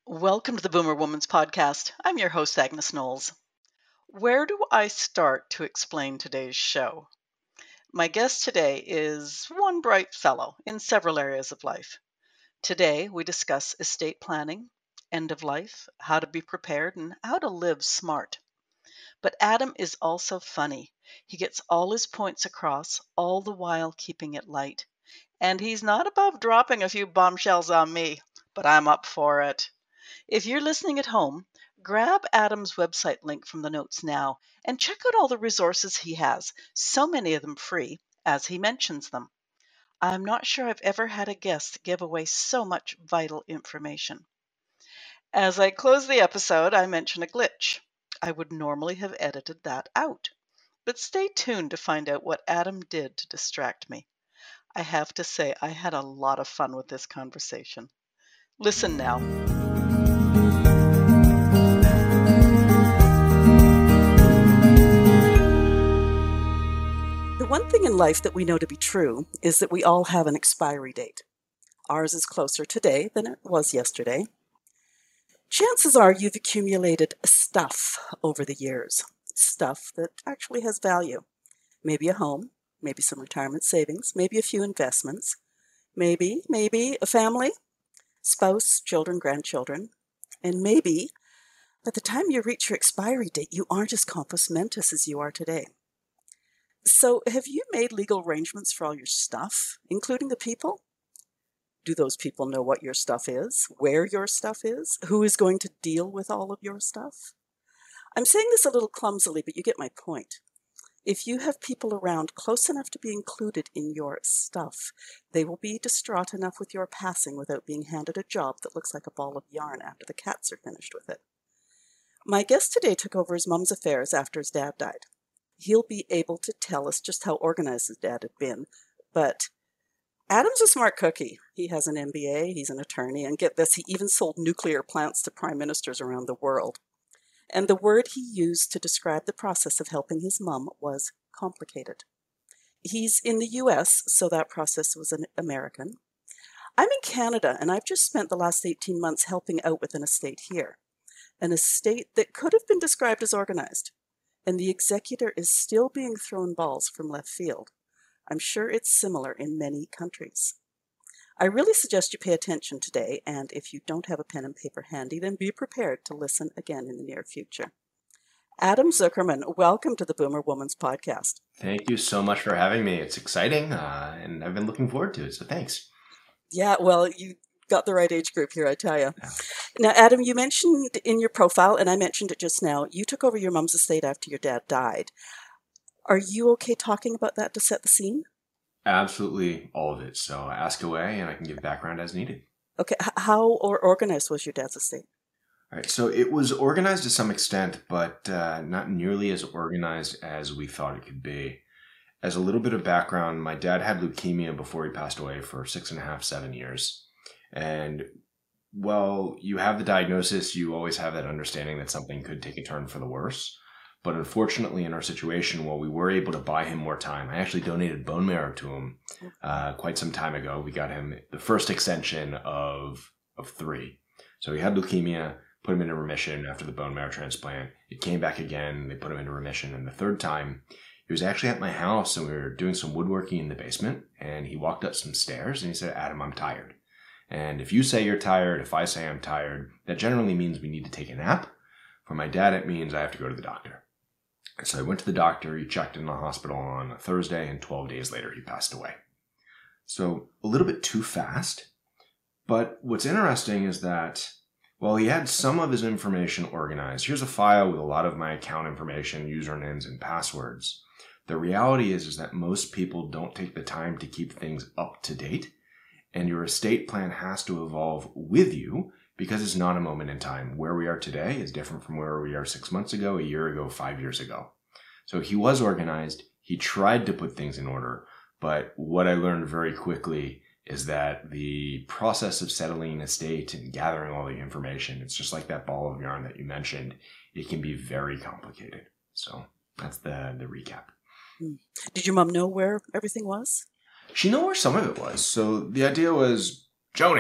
Welcome to the Boomer Woman's Podcast. I'm your host, Agnes Knowles. Where do I start to explain today's show? My guest today is one bright fellow in several areas of life. Today, we discuss estate planning, end of life, how to be prepared, and how to live smart. But Adam is also funny. He gets all his points across, all the while keeping it light. And he's not above dropping a few bombshells on me, but I'm up for it. If you're listening at home, grab Adam's website link from the notes now and check out all the resources he has, so many of them free, as he mentions them. I'm not sure I've ever had a guest give away so much vital information. As I close the episode, I mention a glitch. I would normally have edited that out. But stay tuned to find out what Adam did to distract me. I have to say, I had a lot of fun with this conversation. Listen now. The one thing in life that we know to be true is that we all have an expiry date. Ours is closer today than it was yesterday. Chances are you've accumulated stuff over the years, stuff that actually has value. Maybe a home, maybe some retirement savings, maybe a few investments, maybe a family, spouse, children, grandchildren, and maybe by the time you reach your expiry date, you aren't as compos mentis as you are today. So have you made legal arrangements for all your stuff, including the people? Do those people know what your stuff is, where your stuff is, who is going to deal with all of your stuff? I'm saying this a little clumsily, but you get my point. If you have people around close enough to be included in your stuff, they will be distraught enough with your passing without being handed a job that looks like a ball of yarn after the cats are finished with it. My guest today took over his mum's affairs after his dad died. He'll be able to tell us just how organized his dad had been, but Adam's a smart cookie. He has an MBA, he's an attorney, and get this, he even sold nuclear plants to prime ministers around the world. And the word he used to describe the process of helping his mum was complicated. He's in the US, so that process was an American. I'm in Canada, and I've just spent the last 18 months helping out with an estate here. An estate that could have been described as organized. And the executor is still being thrown balls from left field. I'm sure it's similar in many countries. I really suggest you pay attention today, and if you don't have a pen and paper handy, then be prepared to listen again in the near future. Adam Zuckerman, welcome to the Boomer Woman's Podcast. Thank you so much for having me. It's exciting, and I've been looking forward to it, so thanks. Yeah, well, you got the right age group here, I tell you. Yeah. Now, Adam, you mentioned in your profile, and I mentioned it just now, you took over your mom's estate after your dad died. Are you okay talking about that to set the scene? Absolutely, all of it. So ask away, and I can give background as needed. Okay, how organized was your dad's estate? All right, so it was organized to some extent, but not nearly as organized as we thought it could be. As a little bit of background, my dad had leukemia before he passed away for 6.5, 7 years. And while you have the diagnosis, you always have that understanding that something could take a turn for the worse. But unfortunately, in our situation, while we were able to buy him more time, I actually donated bone marrow to him quite some time ago. We got him the first extension of 3. So he had leukemia, put him into remission after the bone marrow transplant. It came back again. They put him into remission. And the third time, he was actually at my house, and we were doing some woodworking in the basement. And he walked up some stairs, and he said, "Adam, I'm tired." And if you say you're tired, if I say I'm tired, that generally means we need to take a nap. For my dad, it means I have to go to the doctor. So I went to the doctor, he checked in the hospital on a Thursday, and 12 days later he passed away. So a little bit too fast. But what's interesting is that while he had some of his information organized, here's a file with a lot of my account information, usernames, and passwords. The reality is that most people don't take the time to keep things up to date. And your estate plan has to evolve with you because it's not a moment in time. Where we are today is different from where we are 6 months ago, a year ago, 5 years ago. So he was organized. He tried to put things in order. But what I learned very quickly is that the process of settling an estate and gathering all the information, it's just like that ball of yarn that you mentioned. It can be very complicated. So that's the recap. Did your mom know where everything was? She knew where some of it was. So the idea was, Joni,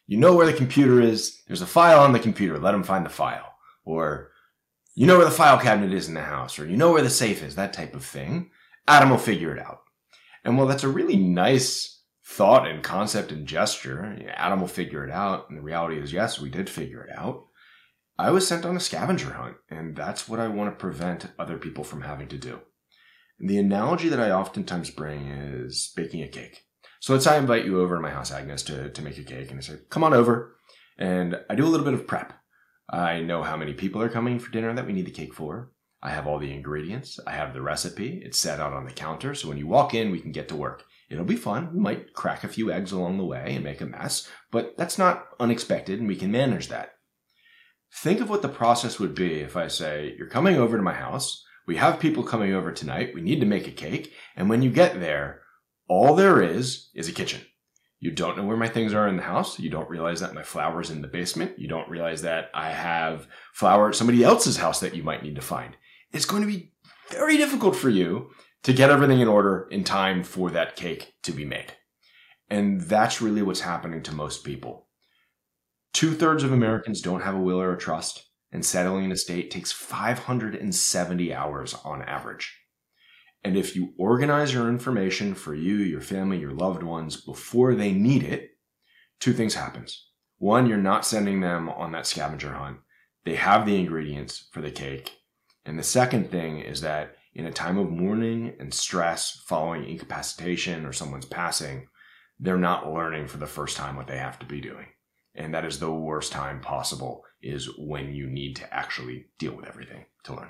you know where the computer is. There's a file on the computer. Let them find the file. Or you know where the file cabinet is in the house. Or you know where the safe is. That type of thing. Adam will figure it out. And while that's a really nice thought and concept and gesture, Adam will figure it out. And the reality is, yes, we did figure it out. I was sent on a scavenger hunt. And that's what I want to prevent other people from having to do. And the analogy that I oftentimes bring is baking a cake. So let's say I invite you over to my house, Agnes, to make a cake. And I say, come on over. And I do a little bit of prep. I know how many people are coming for dinner that we need the cake for. I have all the ingredients. I have the recipe. It's set out on the counter. So when you walk in, we can get to work. It'll be fun. We might crack a few eggs along the way and make a mess. But that's not unexpected, and we can manage that. Think of what the process would be if I say, you're coming over to my house. We have people coming over tonight. We need to make a cake. And when you get there, all there is a kitchen. You don't know where my things are in the house. You don't realize that my flour's in the basement. You don't realize that I have flour at somebody else's house that you might need to find. It's going to be very difficult for you to get everything in order in time for that cake to be made. And that's really what's happening to most people. 2/3 of Americans don't have a will or a trust, and settling an estate takes 570 hours on average. And if you organize your information for you, your family, your loved ones before they need it, 2 things happens. 1, you're not sending them on that scavenger hunt. They have the ingredients for the cake. And the second thing is that in a time of mourning and stress following incapacitation or someone's passing, they're not learning for the first time what they have to be doing. And that is the worst time possible, is when you need to actually deal with everything to learn.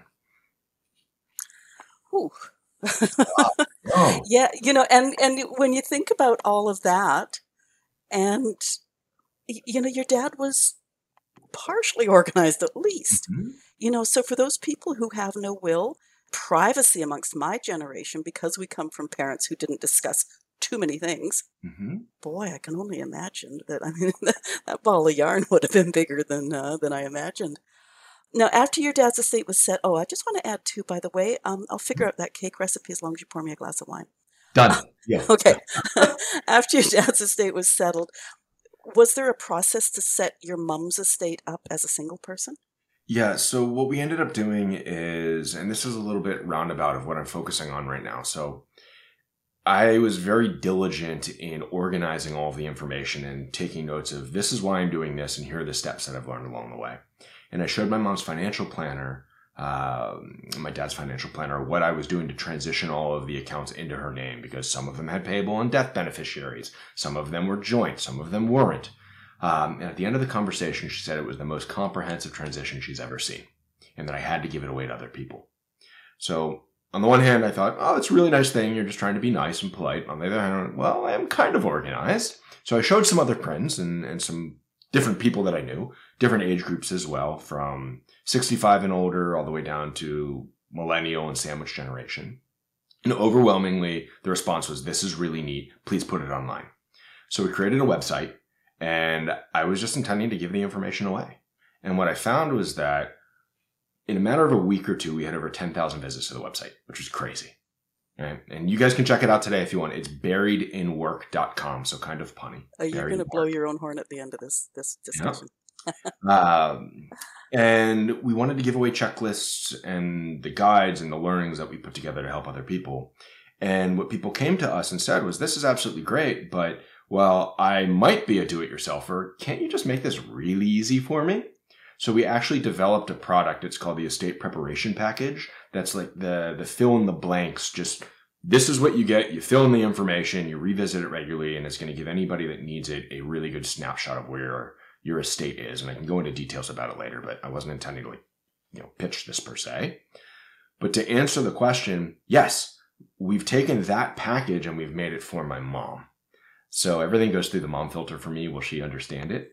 Ooh. Oh. Yeah, and when you think about all of that, and, your dad was partially organized at least. Mm-hmm. So for those people who have no will, privacy amongst my generation, because we come from parents who didn't discuss too many things, boy, I can only imagine that, that ball of yarn would have been bigger than I imagined. Now, after your dad's estate was set, I just want to add too, by the way, I'll figure out that cake recipe as long as you pour me a glass of wine. Done. Yeah. Okay. After your dad's estate was settled, was there a process to set your mom's estate up as a single person? Yeah, so what we ended up doing is, and this is a little bit roundabout of what I'm focusing on right now. So I was very diligent in organizing all of the information and taking notes of, this is why I'm doing this, and here are the steps that I've learned along the way. And I showed my mom's financial planner, my dad's financial planner, what I was doing to transition all of the accounts into her name, because some of them had payable and death beneficiaries. Some of them were joint. Some of them weren't. And at the end of the conversation, she said it was the most comprehensive transition she's ever seen, and that I had to give it away to other people. So on the one hand, I thought, it's a really nice thing. You're just trying to be nice and polite. On the other hand, well, I am kind of organized. So I showed some other friends and some different people that I knew, different age groups as well, from 65 and older all the way down to millennial and sandwich generation. And overwhelmingly, the response was, this is really neat. Please put it online. So we created a website, and I was just intending to give the information away. And what I found was that in a matter of a week or two, we had over 10,000 visits to the website, which was crazy. Right? And you guys can check it out today if you want. It's buriedinwork.com, so kind of punny. Are you going to blow your own horn at the end of this discussion? Yeah. And we wanted to give away checklists and the guides and the learnings that we put together to help other people. And what people came to us and said was, this is absolutely great, but well, I might be a do-it-yourselfer. Can't you just make this really easy for me? So we actually developed a product. It's called the Estate Preparation Package. That's like the fill in the blanks. Just, this is what you get. You fill in the information, you revisit it regularly, and it's going to give anybody that needs it a really good snapshot of where your estate is. And I can go into details about it later, but I wasn't intending to pitch this per se. But to answer the question, yes, we've taken that package and we've made it for my mom. So everything goes through the mom filter for me. Will she understand it?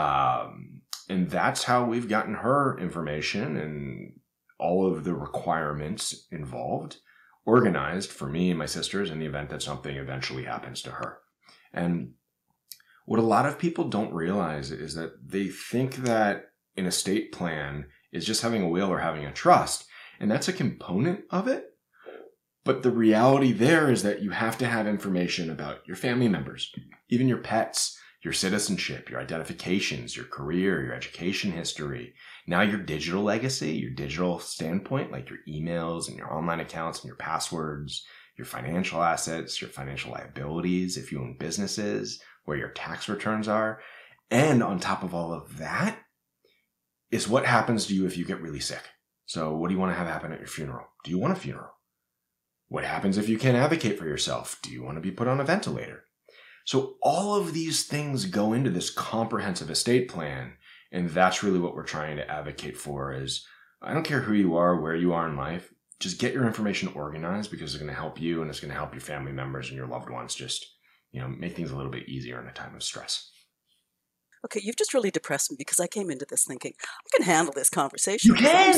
And that's how we've gotten her information and all of the requirements involved organized for me and my sisters in the event that something eventually happens to her. And what a lot of people don't realize is that they think that an estate plan is just having a will or having a trust. And that's a component of it. But the reality there is that you have to have information about your family members, even your pets, your citizenship, your identifications, your career, your education history, now your digital legacy, your digital standpoint, like your emails and your online accounts and your passwords, your financial assets, your financial liabilities, if you own businesses, where your tax returns are. And on top of all of that is what happens to you if you get really sick. So what do you want to have happen at your funeral? Do you want a funeral? What happens if you can't advocate for yourself? Do you want to be put on a ventilator? So all of these things go into this comprehensive estate plan. And that's really what we're trying to advocate for is, I don't care who you are, where you are in life, just get your information organized because it's going to help you and it's going to help your family members and your loved ones just, make things a little bit easier in a time of stress. Okay, you've just really depressed me because I came into this thinking, I can handle this conversation. You can!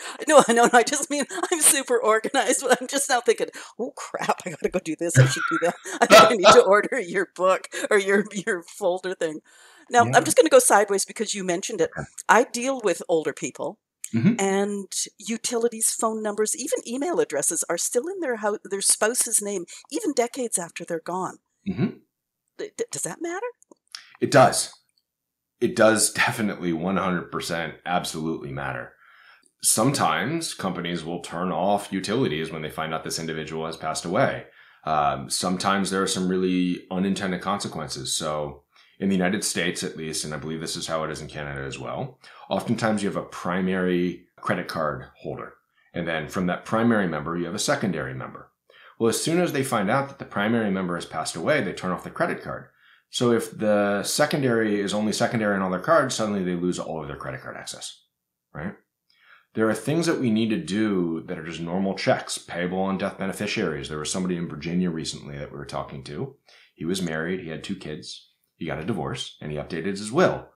I just mean I'm super organized, but I'm just now thinking, oh crap, I gotta go do this, I should do that. I think I need to order your book or your folder thing. Now, I'm just gonna go sideways because you mentioned it. I deal with older people. Mm-hmm. And utilities, phone numbers, even email addresses are still in their spouse's name, even decades after they're gone. Mm-hmm. Does that matter? It does. It does definitely 100% absolutely matter. Sometimes companies will turn off utilities when they find out this individual has passed away. Sometimes there are some really unintended consequences. So in the United States, at least, and I believe this is how it is in Canada as well, oftentimes you have a primary credit card holder. And then from that primary member, you have a secondary member. Well, as soon as they find out that the primary member has passed away, they turn off the credit card. So if the secondary is only secondary on all their cards, suddenly they lose all of their credit card access, right? There are things that we need to do that are just normal checks, payable on death beneficiaries. There was somebody in Virginia recently that we were talking to. He was married. He had 2 kids. He got a divorce and he updated his will.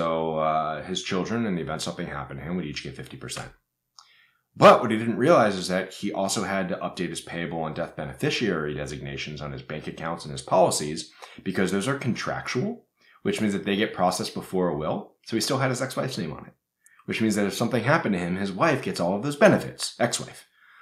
So his children, in the event something happened to him, would each get 50%. But what he didn't realize is that he also had to update his payable and death beneficiary designations on his bank accounts and his policies because those are contractual, which means that they get processed before a will. So he still had his ex-wife's name on it, which means that if something happened to him, his wife gets all of those benefits, ex-wife.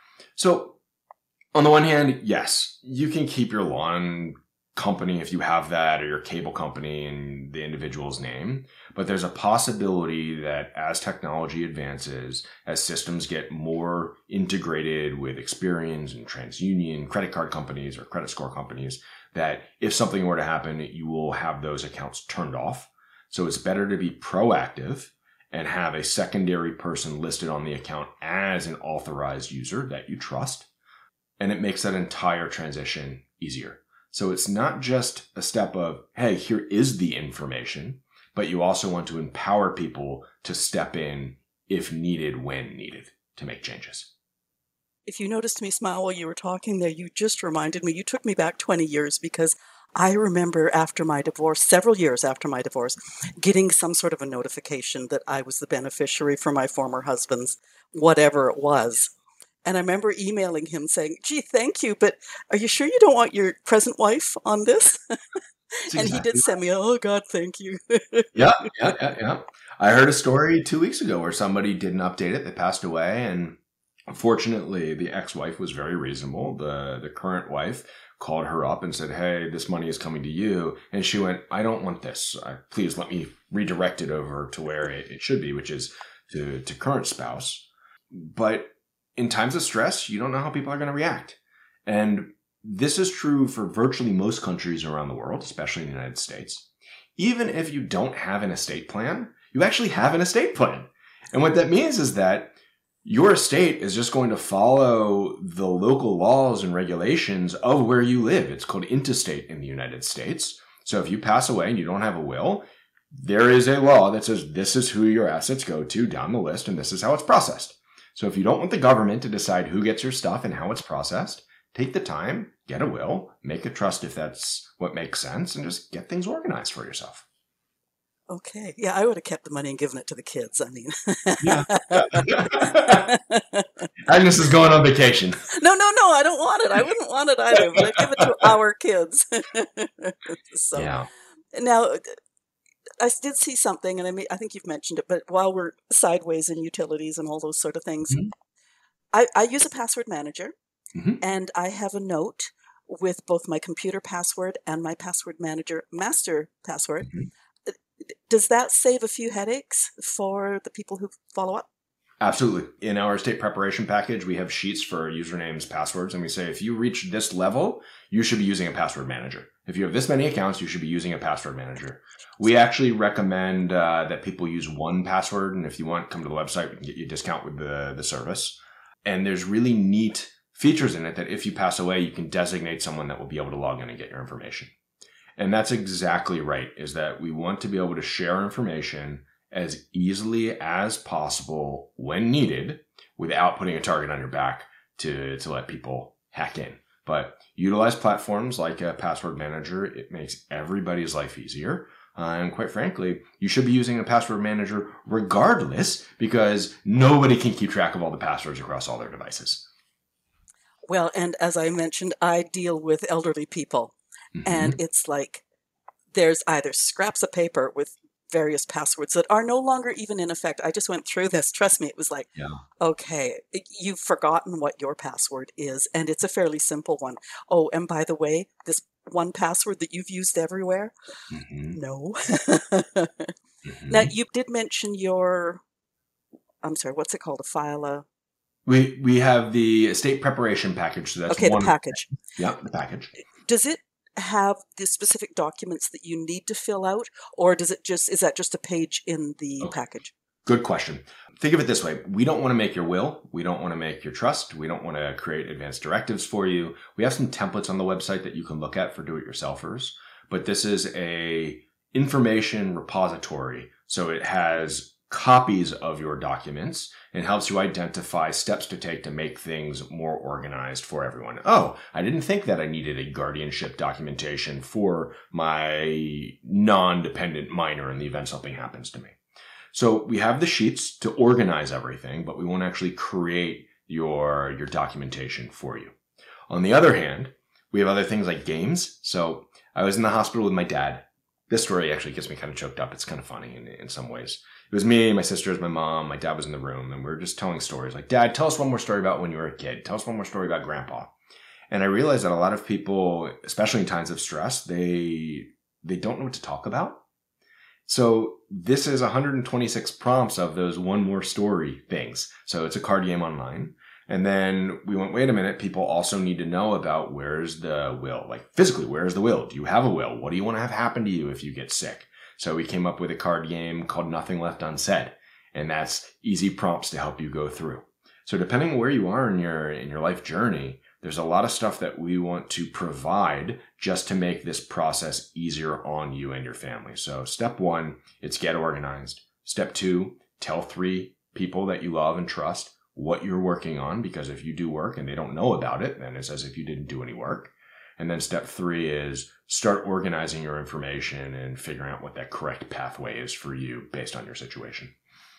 So on the one hand, yes, you can keep your lawn company if you have that, or your cable company in the individual's name. But there's a possibility that as technology advances, as systems get more integrated with Experian and TransUnion, credit card companies or credit score companies, that if something were to happen, you will have those accounts turned off. So it's better to be proactive and have a secondary person listed on the account as an authorized user that you trust. And it makes that entire transition easier. So it's not just a step of, hey, here is the information, but you also want to empower people to step in if needed, when needed, to make changes. If you noticed me smile while you were talking there, you just reminded me, you took me back 20 years because I remember after my divorce, several years after my divorce, getting some sort of a notification that I was the beneficiary for my former husband's whatever it was. And I remember emailing him saying, gee, thank you, but are you sure you don't want your present wife on this? And he did send me, oh, God, thank you. Yeah. I heard a story 2 weeks ago where somebody didn't update it. They passed away. And fortunately, the ex-wife was very reasonable. The current wife called her up and said, hey, this money is coming to you. And she went, I don't want this. Please let me redirect it over to where it should be, which is to current spouse. But in times of stress, you don't know how people are going to react. And this is true for virtually most countries around the world, especially in the United States. Even if you don't have an estate plan, you actually have an estate plan. And what that means is that your estate is just going to follow the local laws and regulations of where you live. It's called intestate in the United States. So if you pass away and you don't have a will, there is a law that says this is who your assets go to down the list, and this is how it's processed. So if you don't want the government to decide who gets your stuff and how it's processed, take the time, get a will, make a trust if that's what makes sense, and just get things organized for yourself. Okay. Yeah, I would have kept the money and given it to the kids. I mean. Yeah. Agnes is going on vacation. No, I don't want it. I wouldn't want it either, but I'd give it to our kids. So, yeah. Now, I did see something, and I think you've mentioned it, but while we're sideways in utilities and all those sort of things, Mm-hmm. I use a password manager, Mm-hmm. and I have a note with both my computer password and my password manager master password. Mhm. Does that save a few headaches for the people who follow up? Absolutely. In our state preparation package, we have sheets for usernames, passwords, and we say if you reach this level, you should be using a password manager. If you have this many accounts, you should be using a password manager. We actually recommend that people use one password, and if you want, come to the website. We can get you a discount with the service. And there's really neat features in it that if you pass away, you can designate someone that will be able to log in and get your information. And that's exactly right, is that we want to be able to share information as easily as possible when needed without putting a target on your back to let people hack in. But utilize platforms like a password manager. It makes everybody's life easier. And quite frankly, you should be using a password manager regardless, because nobody can keep track of all the passwords across all their devices. Well, and as I mentioned, I deal with elderly people, and Mm-hmm. it's like there's either scraps of paper with various passwords that are no longer even in effect. I just went through this. Trust me, it was like, Yeah. okay, you've forgotten what your password is, and it's a fairly simple one. Oh, and by the way, this one password that you've used everywhere? Mm-hmm. No. Now, Mm-hmm. you did mention your, I'm sorry, what's it called? A file? We have the state preparation package, so that's Okay, the one. package. Yeah, the package. Does it have the specific documents that you need to fill out, or is that just a page in the Okay. package? Good question. Think of it this way. We don't want to make your will. We don't want to make your trust. We don't want to create advanced directives for you. We have some templates on the website that you can look at for do-it-yourselfers, but this is a information repository. So it has copies of your documents and helps you identify steps to take to make things more organized for everyone. Oh, I didn't think that I needed a guardianship documentation for my non-dependent minor in the event something happens to me. So we have the sheets to organize everything, but we won't actually create your documentation for you. On the other hand, we have other things like games. So I was in the hospital with my dad. This story actually gets me kind of choked up. It's kind of funny in some ways. It was me, my sisters, my mom, my dad was in the room, and we were just telling stories. Like, Dad, tell us one more story about when you were a kid. Tell us one more story about Grandpa. And I realized that a lot of people, especially in times of stress, they don't know what to talk about. So this is 126 prompts of those one more story things. So it's a card game online. And then we went, wait a minute, people also need to know about where's the will? Like physically, where's the will? Do you have a will? What do you want to have happen to you if you get sick? So we came up with a card game called Nothing Left Unsaid. And that's easy prompts to help you go through. So depending on where you are in your life journey, there's a lot of stuff that we want to provide just to make this process easier on you and your family. So step 1, it's get organized. Step 2, tell 3 people that you love and trust what you're working on, because if you do work and they don't know about it, then it's as if you didn't do any work. And then step 3 is start organizing your information and figuring out what that correct pathway is for you based on your situation.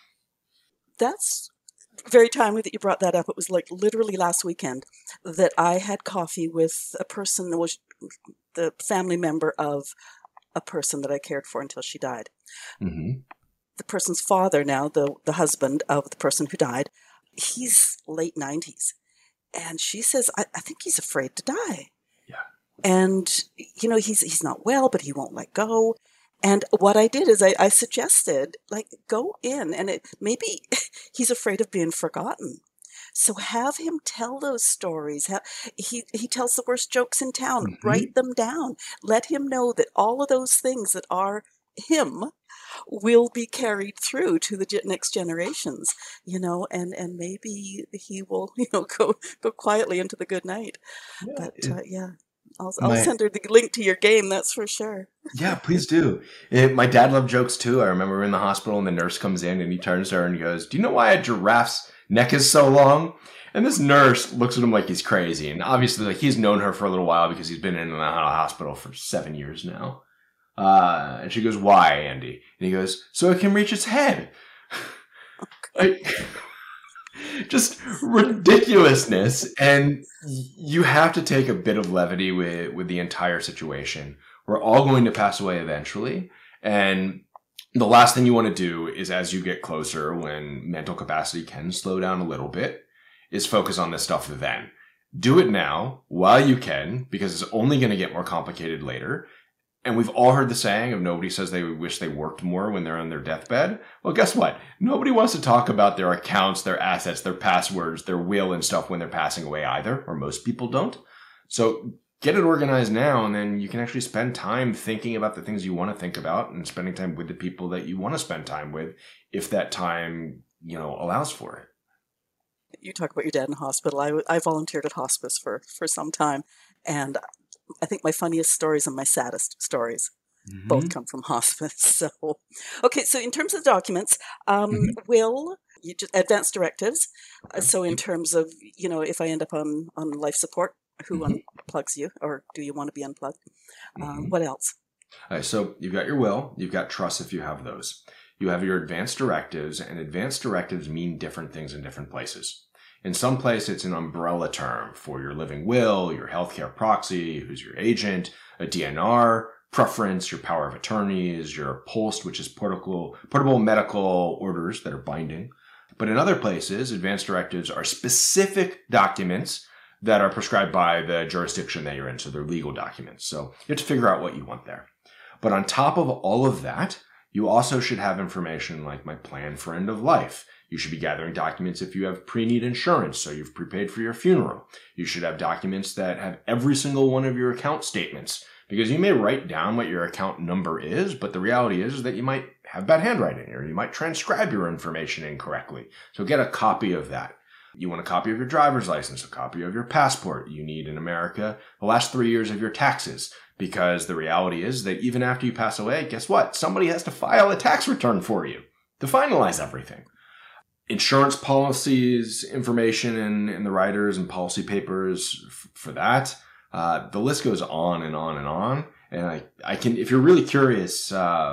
That's very timely that you brought that up. It was like literally last weekend that I had coffee with a person that was the family member of a person that I cared for until she died. Mm-hmm. The person's father now, the husband of the person who died, he's late 90s. And she says, I think he's afraid to die. Yeah. And, he's not well, but he won't let go. And what I did is I suggested, go in, and maybe he's afraid of being forgotten. So have him tell those stories. He tells the worst jokes in town. Mm-hmm. Write them down. Let him know that all of those things that are him will be carried through to the next generations, and maybe he will, go quietly into the good night. Yeah. But yeah. I'll send her the link to your game, that's for sure. Yeah, please do. My dad loved jokes too. I remember we were in the hospital and the nurse comes in and he turns to her and he goes, "Do you know why a giraffe's neck is so long?" And this nurse looks at him like he's crazy. And obviously, he's known her for a little while because he's been in and out of hospital for 7 years now. And she goes, "Why, Andy?" And he goes, "So it can reach its head." Just ridiculousness. And you have to take a bit of levity with the entire situation. We're all going to pass away eventually. And the last thing you want to do is, as you get closer, when mental capacity can slow down a little bit, is focus on this stuff then. Do it now while you can, because it's only going to get more complicated later. And we've all heard the saying of nobody says they wish they worked more when they're on their deathbed. Well, guess what? Nobody wants to talk about their accounts, their assets, their passwords, their will and stuff when they're passing away either, or most people don't. So get it organized now, and then you can actually spend time thinking about the things you want to think about and spending time with the people that you want to spend time with, if that time, allows for it. You talk about your dad in hospital. I volunteered at hospice for some time, and I think my funniest stories and my saddest stories both come from hospice. So, okay, so in terms of documents, will you just advance directives? So in terms of, if I end up on life support, who unplugs you, or do you want to be unplugged? What else? All right, so you've got your will, you've got trusts if you have those. You have your advance directives, and advance directives mean different things in different places. In some place, it's an umbrella term for your living will, your healthcare proxy, who's your agent, a DNR, preference, your power of attorneys, your POST, which is portable medical orders that are binding. But in other places, advance directives are specific documents that are prescribed by the jurisdiction that you're in, so they're legal documents. So you have to figure out what you want there. But on top of all of that, you also should have information like my plan for end of life. You should be gathering documents if you have pre-need insurance, so you've prepaid for your funeral. You should have documents that have every single one of your account statements, because you may write down what your account number is, but the reality is that you might have bad handwriting, or you might transcribe your information incorrectly. So get a copy of that. You want a copy of your driver's license, a copy of your passport. You need in America the last 3 years of your taxes, because the reality is that even after you pass away, guess what? Somebody has to file a tax return for you to finalize everything. Insurance policies, information in the riders and policy papers for that. The list goes on and on and on. And I can, if you're really curious,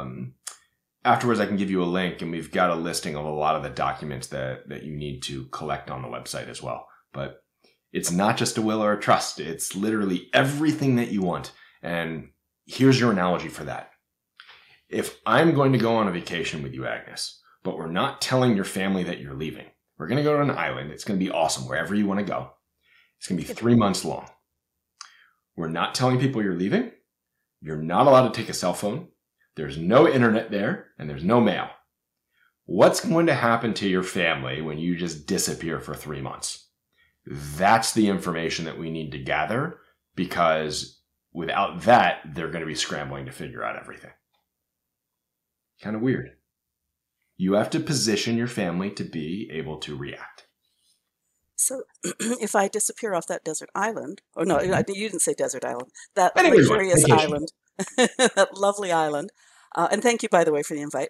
afterwards I can give you a link, and we've got a listing of a lot of the documents that you need to collect on the website as well. But it's not just a will or a trust. It's literally everything that you want. And here's your analogy for that. If I'm going to go on a vacation with you, Agnes, but we're not telling your family that you're leaving, we're going to go to an island. It's going to be awesome wherever you want to go. It's going to be 3 months long. We're not telling people you're leaving. You're not allowed to take a cell phone. There's no internet there, and there's no mail. What's going to happen to your family when you just disappear for 3 months? That's the information that we need to gather, because without that, they're going to be scrambling to figure out everything. Kind of weird. You have to position your family to be able to react. So if I disappear off that desert island, or no, you didn't say desert island, that luxurious island, that lovely island, and thank you, by the way, for the invite.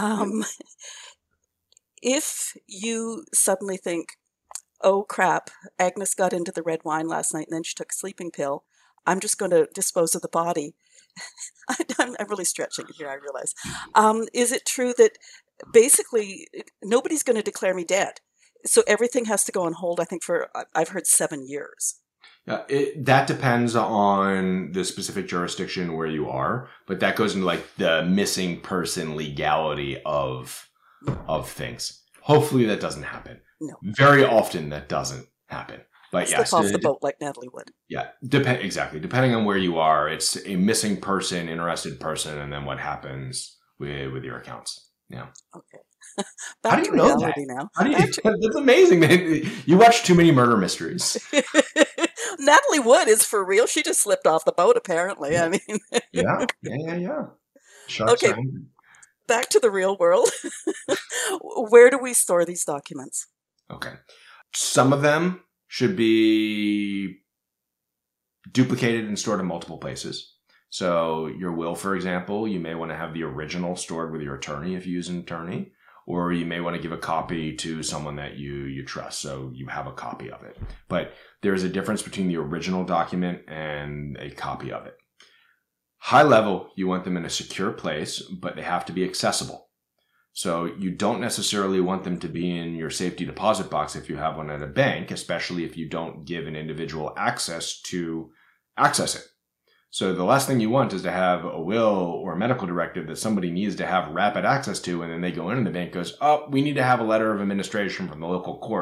If you suddenly think, oh crap, Agnes got into the red wine last night and then she took a sleeping pill, I'm just going to dispose of the body. I'm really stretching here, I realize. Is it true that basically nobody's going to declare me dead? So everything has to go on hold, I think, for, I've heard 7 years. That depends on the specific jurisdiction where you are, but that goes into like the missing person legality of things. Hopefully that doesn't happen. No. Very often that doesn't happen. But yes, off the boat like Natalie Wood. Yeah, exactly. Depending on where you are, it's a missing person, interested person, and then what happens with your accounts. Yeah. Okay. How do you know that? Now. That's amazing. You watch too many murder mysteries. Natalie Wood is for real. She just slipped off the boat, apparently. I mean. Yeah. Sharks okay. Back to the real world. Where do we store these documents? Okay. Some of them should be duplicated and stored in multiple places. So your will, for example, you may want to have the original stored with your attorney if you use an attorney, or you may want to give a copy to someone that you trust, so you have a copy of it. But there's a difference between the original document and a copy of it. High level, you want them in a secure place, but they have to be accessible. So you don't necessarily want them to be in your safety deposit box if you have one at a bank, especially if you don't give an individual access to access it. So the last thing you want is to have a will or a medical directive that somebody needs to have rapid access to, and then they go in and the bank goes, oh, we need to have a letter of administration from the local court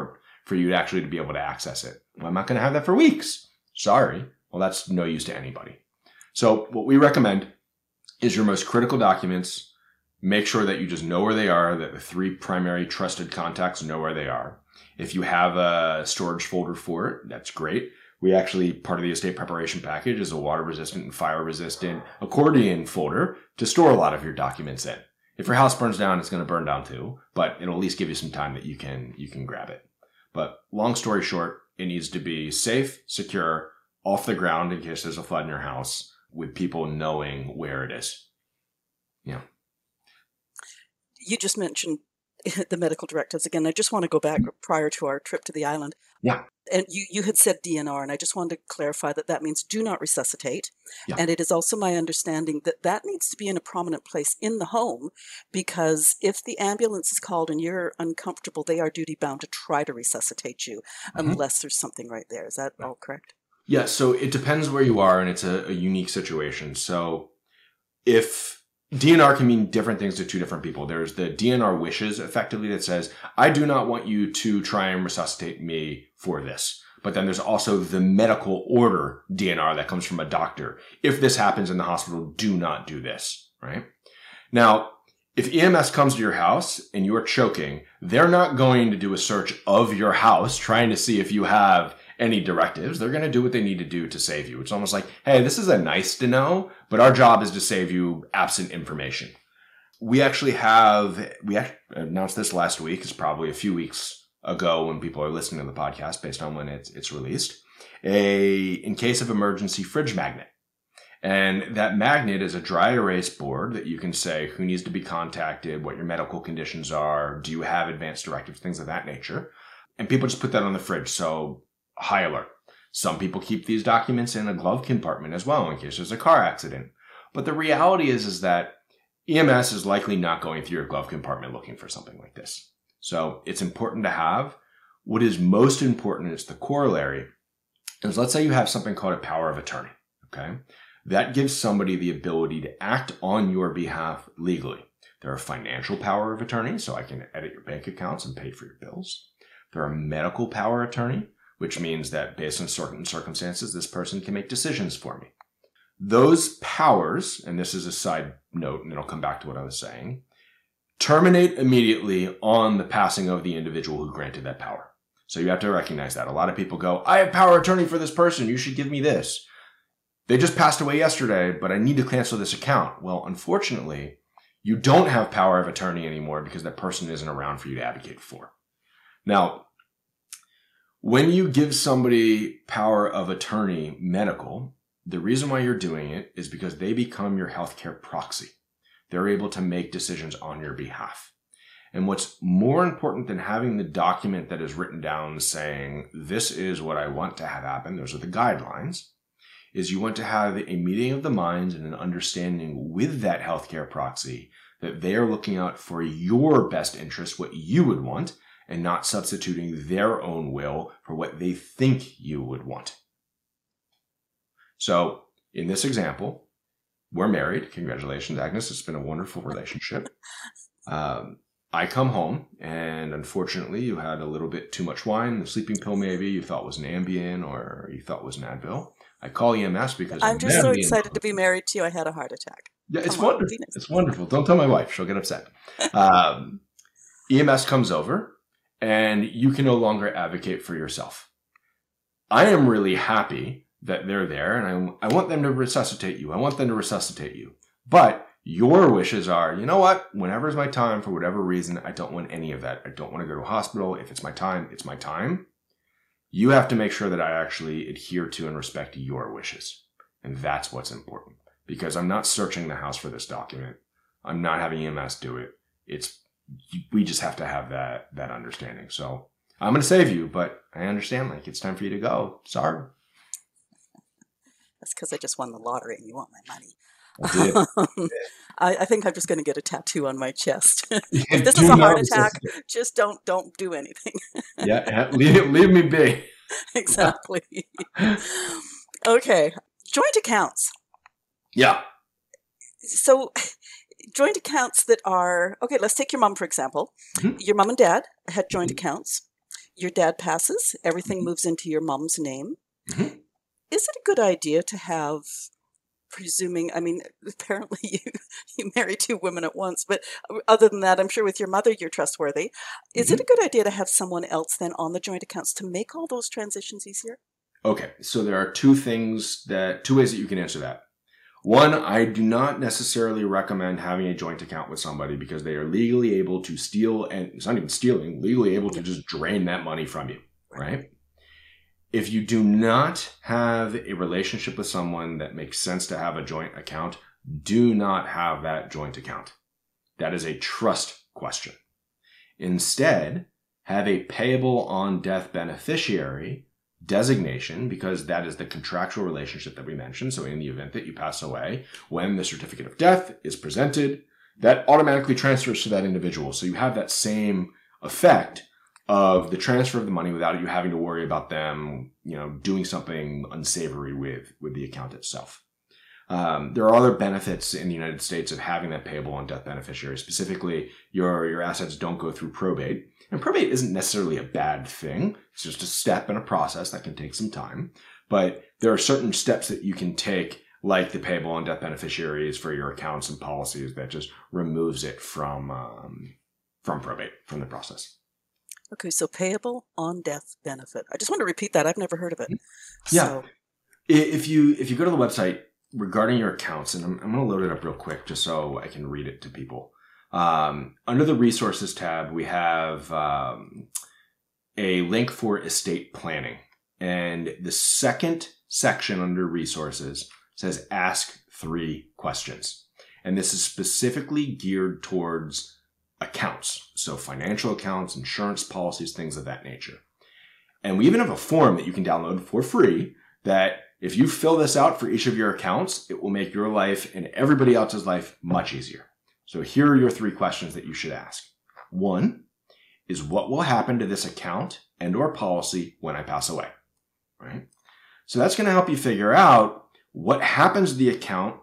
for you actually to be able to access it. Well, I'm not going to have that for weeks. Sorry. Well, that's no use to anybody. So what we recommend is your most critical documents. Make sure that you just know where they are, that the 3 primary trusted contacts know where they are. If you have a storage folder for it, that's great. We actually, part of the estate preparation package is a water-resistant and fire-resistant accordion folder to store a lot of your documents in. If your house burns down, it's going to burn down too, but it'll at least give you some time that you can grab it. But long story short, it needs to be safe, secure, off the ground in case there's a flood in your house, with people knowing where it is. Yeah. You just mentioned the medical directives again. I just want to go back prior to our trip to the island. Yeah. And you had said DNR, and I just wanted to clarify that means do not resuscitate. Yeah. And it is also my understanding that needs to be in a prominent place in the home, because if the ambulance is called and you're uncomfortable, they are duty bound to try to resuscitate you unless there's something right there. Is that all correct? Yeah, so it depends where you are, and it's a unique situation. So if DNR can mean different things to 2 different people. There's the DNR wishes, effectively, that says, I do not want you to try and resuscitate me for this. But then there's also the medical order DNR that comes from a doctor. If this happens in the hospital, do not do this, right? Now, if EMS comes to your house and you're choking, they're not going to do a search of your house trying to see if you have any directives. They're going to do what they need to do to save you. It's almost like, hey, this is a nice to know, but our job is to save you absent information. We announced this last week. It's probably a few weeks ago when people are listening to the podcast based on when it's released. In case of emergency, fridge magnet. And that magnet is a dry erase board that you can say who needs to be contacted, what your medical conditions are, do you have advanced directives, things of that nature. And people just put that on the fridge. So high alert. Some people keep these documents in a glove compartment as well in case there's a car accident. But the reality is that EMS is likely not going through your glove compartment looking for something like this. So it's important to have. What is most important is the corollary. Is let's say you have something called a power of attorney. Okay. That gives somebody the ability to act on your behalf legally. There are financial power of attorney, so I can edit your bank accounts and pay for your bills. There are medical power of attorney, which means that based on certain circumstances, this person can make decisions for me. Those powers, and this is a side note, and then I'll come back to what I was saying, terminate immediately on the passing of the individual who granted that power. So you have to recognize that. A lot of people go, I have power of attorney for this person. You should give me this. They just passed away yesterday, but I need to cancel this account. Well, unfortunately, you don't have power of attorney anymore because that person isn't around for you to advocate for. Now, when you give somebody power of attorney medical, the reason why you're doing it is because they become your healthcare proxy. They're able to make decisions on your behalf. And what's more important than having the document that is written down saying, this is what I want to have happen, those are the guidelines, is you want to have a meeting of the minds and an understanding with that healthcare proxy that they are looking out for your best interest, what you would want, and not substituting their own will for what they think you would want. So in this example, we're married. Congratulations, Agnes. It's been a wonderful relationship. I come home, and unfortunately, you had a little bit too much wine, the sleeping pill maybe, you thought was an Ambien or you thought was an Advil. I call EMS because I'm just so excited to be married to you. I had a heart attack. Yeah, it's wonderful. It's wonderful. Don't tell my wife. She'll get upset. EMS comes over, and you can no longer advocate for yourself. I am really happy that they're there, and I want them to resuscitate you. I want them to resuscitate you. But your wishes are, you know what? Whenever is my time, for whatever reason, I don't want any of that. I don't want to go to a hospital. If it's my time, it's my time. You have to make sure that I actually adhere to and respect your wishes. And that's what's important. Because I'm not searching the house for this document. I'm not having EMS do it. We just have to have that understanding. So I'm going to save you, but I understand, like, it's time for you to go. Sorry. That's because I just won the lottery and you want my money. I did. I think I'm just going to get a tattoo on my chest. If this is a heart attack, just don't do anything. Yeah, leave me be. Exactly. Okay, joint accounts. Yeah. So joint accounts that are, okay, let's take your mom, for example. Mm-hmm. Your mom and dad had joint accounts. Your dad passes, everything moves into your mom's name. Mm-hmm. Is it a good idea to have, presuming, I mean, apparently you marry two women at once, but other than that, I'm sure with your mother you're trustworthy. Is it a good idea to have someone else then on the joint accounts to make all those transitions easier? Okay, so there are two ways that you can answer that. One, I do not necessarily recommend having a joint account with somebody because they are legally able to steal, and it's not even stealing, legally able to just drain that money from you, right? If you do not have a relationship with someone that makes sense to have a joint account, do not have that joint account. That is a trust question. Instead, have a payable on death beneficiary designation, because that is the contractual relationship that we mentioned. So in the event that you pass away, when the certificate of death is presented, that automatically transfers to that individual. So you have that same effect of the transfer of the money without you having to worry about them, doing something unsavory with the account itself. There are other benefits in the United States of having that payable on death beneficiary. Specifically, your assets don't go through probate. And probate isn't necessarily a bad thing. It's just a step in a process that can take some time. But there are certain steps that you can take, like the payable on death beneficiaries for your accounts and policies, that just removes it from probate, from the process. Okay, so payable on death benefit. I just want to repeat that. I've never heard of it. Yeah. So. If you go to the website regarding your accounts, and I'm going to load it up real quick just so I can read it to people. Under the resources tab, we have a link for estate planning. And the second section under resources says ask 3 questions. And this is specifically geared towards accounts. So financial accounts, insurance policies, things of that nature. And we even have a form that you can download for free that if you fill this out for each of your accounts, it will make your life and everybody else's life much easier. So here are your 3 questions that you should ask. 1 is, what will happen to this account and or policy when I pass away? Right? So that's going to help you figure out what happens to the account,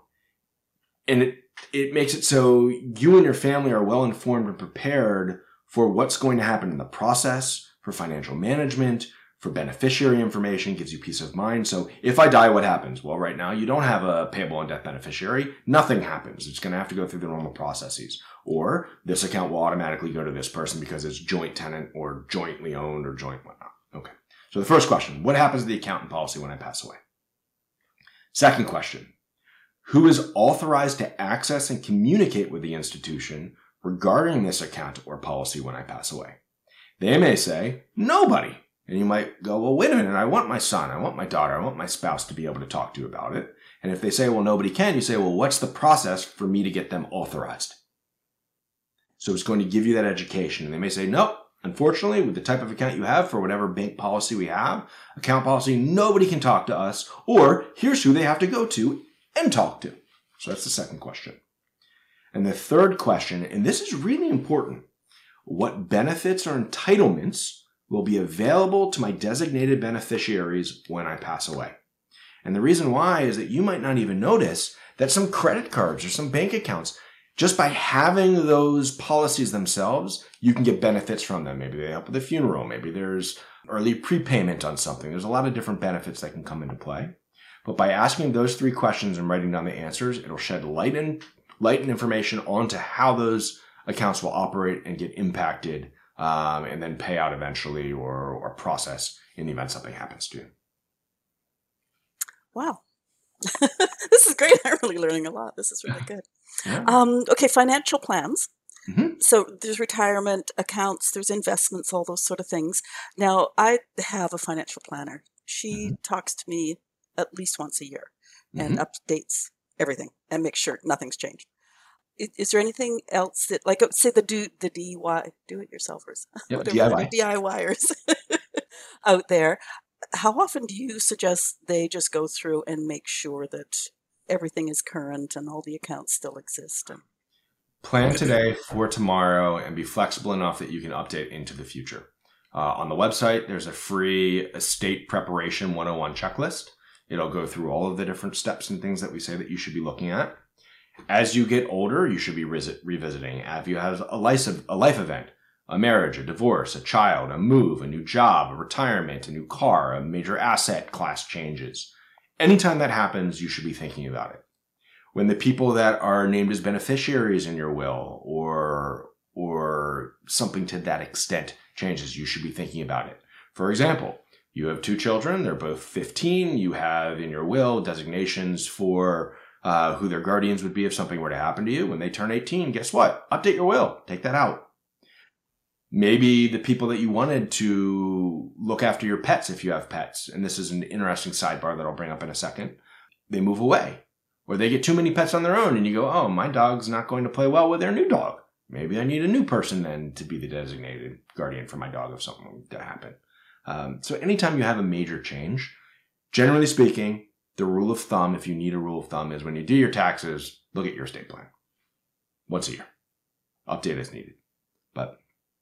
and it makes it so you and your family are well informed and prepared for what's going to happen in the process, for financial management, for beneficiary information, gives you peace of mind. So if I die, what happens? Well, right now you don't have a payable on death beneficiary. Nothing happens. It's going to have to go through the normal processes. Or this account will automatically go to this person because it's joint tenant or jointly owned or joint whatnot. Okay. So the first question, what happens to the account and policy when I pass away? Second question, who is authorized to access and communicate with the institution regarding this account or policy when I pass away? They may say, nobody. And you might go, well, wait a minute, I want my son, I want my daughter, I want my spouse to be able to talk to about it. And if they say, well, nobody can, you say, well, what's the process for me to get them authorized? So it's going to give you that education. And they may say, nope, unfortunately, with the type of account you have for whatever bank policy we have, account policy, nobody can talk to us, or here's who they have to go to and talk to. So that's the second question. And the third question, and this is really important, what benefits or entitlements will be available to my designated beneficiaries when I pass away? And the reason why is that you might not even notice that some credit cards or some bank accounts, just by having those policies themselves, you can get benefits from them. Maybe they help with a funeral. Maybe there's early prepayment on something. There's a lot of different benefits that can come into play. But by asking those 3 questions and writing down the answers, it'll shed light and information onto how those accounts will operate and get impacted, and then pay out eventually or process in the event something happens to you. Wow. This is great. I'm really learning a lot. This is really good. Yeah. Okay, financial plans. Mm-hmm. So there's retirement accounts, there's investments, all those sort of things. Now, I have a financial planner. She talks to me at least once a year and updates everything and makes sure nothing's changed. Is there anything else that, like, say the DIY, do-it-yourselfers, yep, DIY. DIYers out there, how often do you suggest they just go through and make sure that everything is current and all the accounts still exist? Plan today for tomorrow and be flexible enough that you can update into the future. On the website, there's a free estate preparation 101 checklist. It'll go through all of the different steps and things that we say that you should be looking at. As you get older, you should be revisiting. If you have a life event, A marriage, a divorce, a child, a move, a new job, a retirement, a new car, a major asset class changes. Anytime that happens, you should be thinking about it. When the people that are named as beneficiaries in your will or something to that extent changes, you should be thinking about it. For example, you have 2 children. They're both 15. You have in your will designations for who their guardians would be if something were to happen to you. When they turn 18, guess what? Update your will. Take that out. Maybe the people that you wanted to look after your pets, if you have pets, and this is an interesting sidebar that I'll bring up in a second, they move away. Or they get too many pets on their own and you go, oh, my dog's not going to play well with their new dog. Maybe I need a new person then to be the designated guardian for my dog if something were to happen. So anytime you have a major change, generally speaking, the rule of thumb, if you need a rule of thumb, is when you do your taxes, look at your estate plan. Once a year. Update as needed. But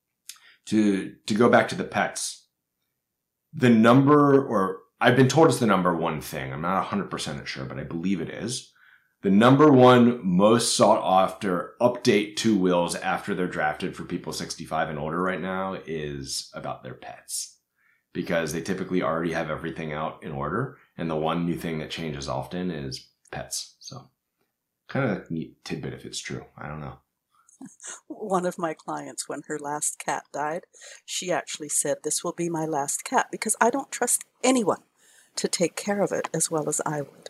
to go back to the pets, the number, or I've been told it's the number one thing. I'm not 100% sure, but I believe it is. The number one most sought after update to wills after they're drafted for people 65 and older right now is about their pets. Because they typically already have everything out in order. And the one new thing that changes often is pets. So kind of a neat tidbit if it's true. I don't know. One of my clients, when her last cat died, she actually said, this will be my last cat because I don't trust anyone to take care of it as well as I would.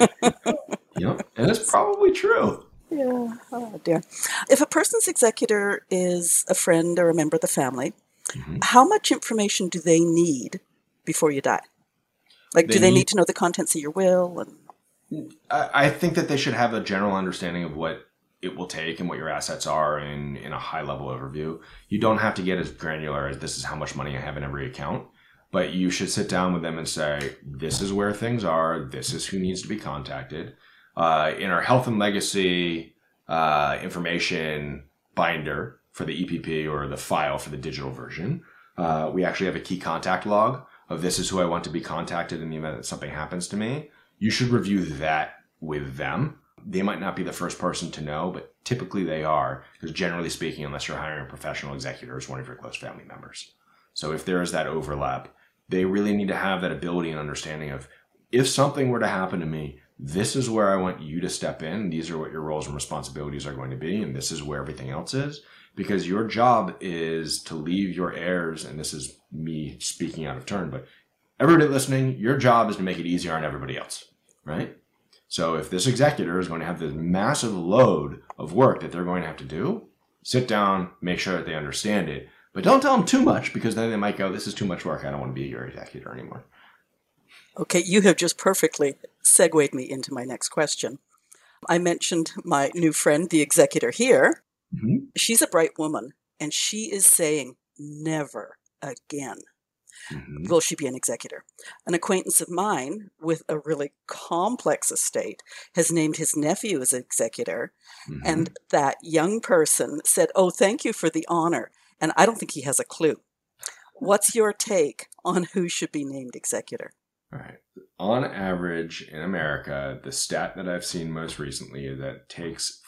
Yep, and it's probably true. Yeah, oh dear. If a person's executor is a friend or a member of the family, how much information do they need before you die? Like, do they need to know the contents of your will? And I think that they should have a general understanding of what it will take and what your assets are in a high-level overview. You don't have to get as granular as this is how much money I have in every account, but you should sit down with them and say, this is where things are, this is who needs to be contacted. In our health and legacy information binder for the EPP or the file for the digital version, we actually have a key contact log of this is who I want to be contacted in the event that something happens to me. You should review that with them. They might not be the first person to know, but typically they are, because generally speaking, unless you're hiring a professional executor, it's one of your close family members. So if there is that overlap, they really need to have that ability and understanding of, if something were to happen to me, this is where I want you to step in. These are what your roles and responsibilities are going to be, and this is where everything else is. Because your job is to leave your heirs, and this is me speaking out of turn, but everybody listening, your job is to make it easier on everybody else, right? So if this executor is going to have this massive load of work that they're going to have to do, sit down, make sure that they understand it, but don't tell them too much because then they might go, this is too much work. I don't want to be your executor anymore. Okay, you have just perfectly segued me into my next question. I mentioned my new friend, the executor here. She's a bright woman, and she is saying never again will she be an executor. An acquaintance of mine with a really complex estate has named his nephew as executor, and that young person said, oh, thank you for the honor, and I don't think he has a clue. What's your take on who should be named executor? All right. On average in America, the stat that I've seen most recently is that it takes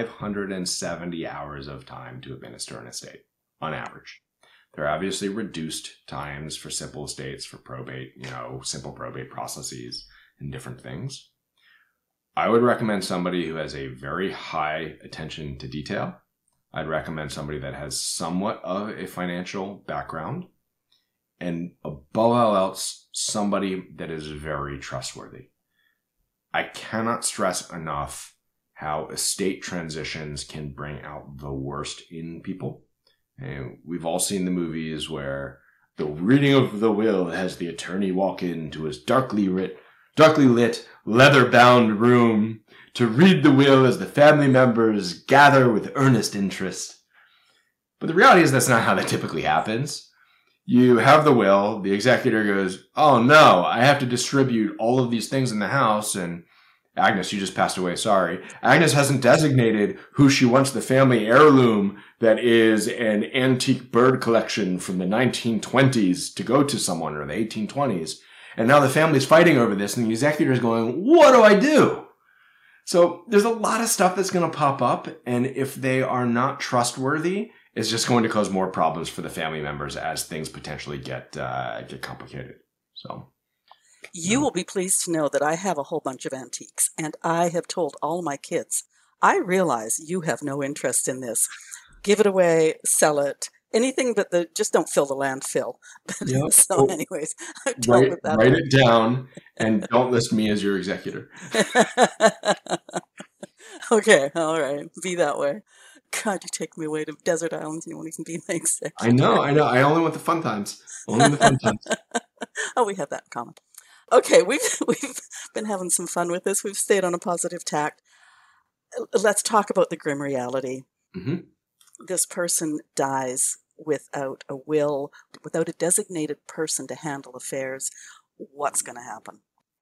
570 hours of time to administer an estate, on average. There are obviously reduced times for simple estates, for probate, simple probate processes and different things. I would recommend somebody who has a very high attention to detail. I'd recommend somebody that has somewhat of a financial background. And above all else, somebody that is very trustworthy. I cannot stress enough how estate transitions can bring out the worst in people. And we've all seen the movies where the reading of the will has the attorney walk into his darkly lit, leather-bound room to read the will as the family members gather with earnest interest. But the reality is that's not how that typically happens. You have the will, the executor goes, oh no, I have to distribute all of these things in the house, and Agnes, you just passed away, sorry. Agnes hasn't designated who she wants the family heirloom that is an antique bird collection from the 1920s to go to someone, or the 1820s. And now the family's fighting over this, and the executor is going, what do I do? So there's a lot of stuff that's going to pop up, and if they are not trustworthy, It's just going to cause more problems for the family members as things potentially get complicated. So You will be pleased to know that I have a whole bunch of antiques, and I have told all my kids, I realize you have no interest in this. Give it away, sell it, anything but just don't fill the landfill. yeah. So anyways, I've dealt with that. Write it down and don't list me as your executor. Okay, all right, be that way. God, you take me away to desert islands, you won't even be my executor. I know. I only want the fun times. Only the fun times. Oh, we have that in common. Okay, we've been having some fun with this. We've stayed on a positive tack. Let's talk about the grim reality. Mm-hmm. This person dies without a will, without a designated person to handle affairs. What's going to happen?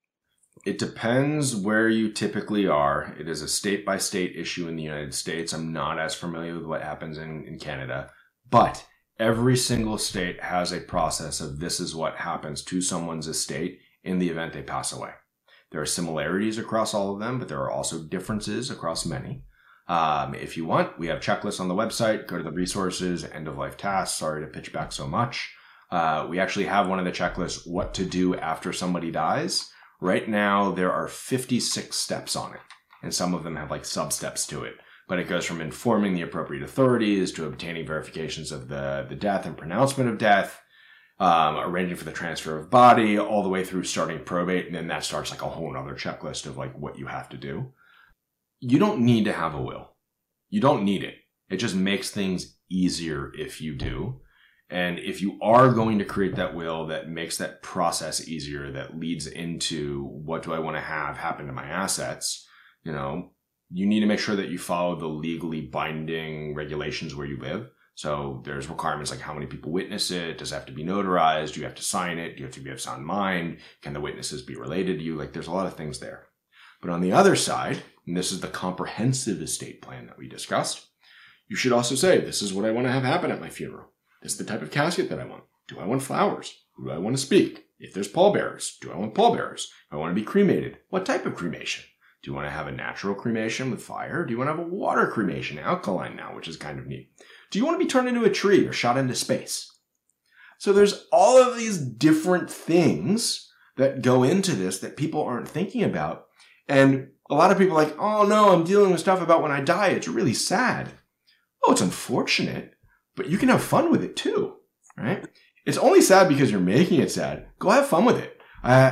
It depends where you typically are. It is a state-by-state issue in the United States. I'm not as familiar with what happens in Canada. But every single state has a process of this is what happens to someone's estate in the event they pass away. There are similarities across all of them, but there are also differences across many. If you want, we have checklists on the website. Go to the resources, end of life tasks. Sorry to pitch back so much. We actually have one of the checklists, what to do after somebody dies. Right now, there are 56 steps on it, and some of them have like sub-steps to it. But it goes from informing the appropriate authorities to obtaining verifications of the death and pronouncement of death, arranging for the transfer of body, all the way through starting probate, and then that starts like a whole other checklist of like what you have to do. You don't need to have a will. You don't need it. It just makes things easier if you do. And if you are going to create that will that makes that process easier, that leads into what do I want to have happen to my assets, you need to make sure that you follow the legally binding regulations where you live. So there's requirements like how many people witness it. Does it have to be notarized? Do you have to sign it? Do you have to be of sound mind? Can the witnesses be related to you? Like there's a lot of things there. But on the other side, and this is the comprehensive estate plan that we discussed, you should also say, this is what I want to have happen at my funeral. This is the type of casket that I want. Do I want flowers? Who do I want to speak? If there's pallbearers, do I want pallbearers? Do I want to be cremated? What type of cremation? Do you want to have a natural cremation with fire? Do you want to have a water cremation, alkaline now, which is kind of neat? Do you want to be turned into a tree or shot into space? So there's all of these different things that go into this that people aren't thinking about. And a lot of people are like, oh no, I'm dealing with stuff about when I die. It's really sad. Oh, it's unfortunate, but you can have fun with it too, right? It's only sad because you're making it sad. Go have fun with it.